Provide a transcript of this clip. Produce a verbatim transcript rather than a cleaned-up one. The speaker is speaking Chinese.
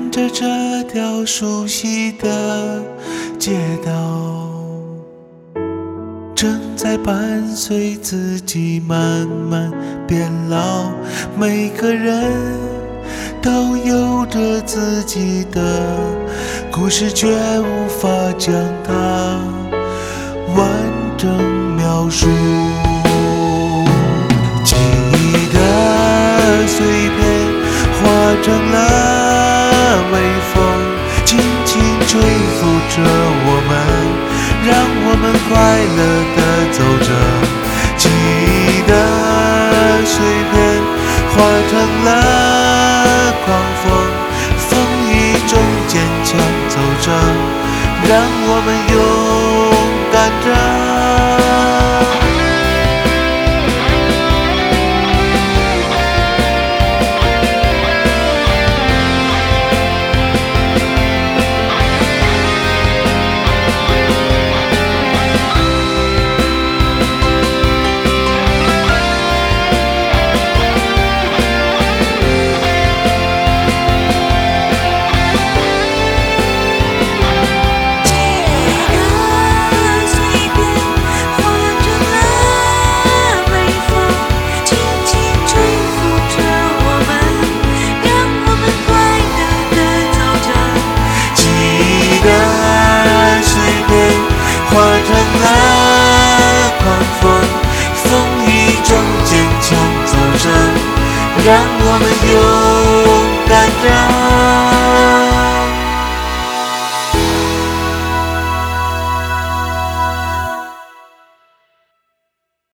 着这条熟悉的街道，正在伴随自己慢慢变老。每个人都有着自己的故事，却无法将它完整描述。记忆的碎片化成了微风，轻轻吹拂着我们，让我们快乐地走着。记忆的碎片化成了狂风，风雨中坚强走着，让我们勇敢着。化成了狂风，风雨中坚强走着，让我们勇敢着。